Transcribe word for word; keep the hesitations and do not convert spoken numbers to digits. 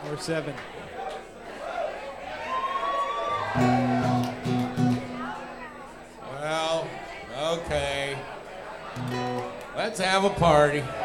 or seven. Well, okay. Let's have a party.